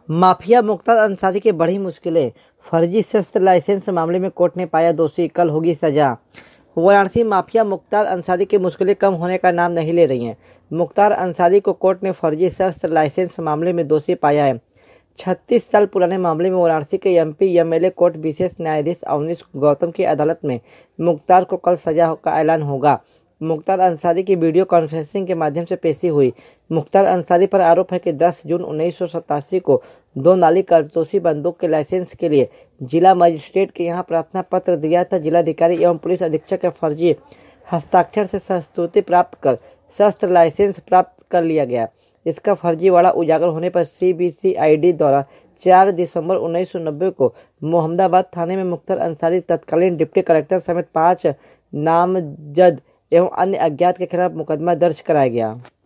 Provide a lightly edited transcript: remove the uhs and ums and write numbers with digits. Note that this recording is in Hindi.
माफिया मुख्तार अंसारी की बढ़ी मुश्किलें। फर्जी शस्त्र लाइसेंस मामले में कोर्ट ने पाया दोषी, कल होगी सजा। वाराणसी माफिया मुख्तार अंसारी की मुश्किलें कम होने का नाम नहीं ले रही हैं। मुख्तार अंसारी को कोर्ट ने फर्जी शस्त्र लाइसेंस मामले में दोषी पाया है। 36 साल पुराने मामले में वाराणसी के एमपी एमएलए कोर्ट विशेष न्यायाधीश अवनीश गौतम की अदालत में मुख्तार को कल सजा का ऐलान होगा। मुख्तार अंसारी की वीडियो कॉन्फ्रेंसिंग के माध्यम से पेशी हुई। मुख्तार अंसारी पर आरोप है कि 10 जून 1987 को 2 नाली कारतूसी बंदूक के लाइसेंस के लिए जिला मजिस्ट्रेट के यहाँ प्रार्थना पत्र दिया था। जिलाधिकारी एवं पुलिस अधीक्षक के फर्जी हस्ताक्षर से संस्तुति प्राप्त कर शस्त्र लाइसेंस प्राप्त कर लिया गया। इसका फर्जीवाड़ा उजागर होने पर सीबीसीआईडी द्वारा 4 दिसंबर 1990 को मोहम्मदाबाद थाने में मुख्तार अंसारी तत्कालीन डिप्टी कलेक्टर समेत 5 नामजद एवं अन्य अज्ञात के खिलाफ मुकदमा दर्ज कराया गया।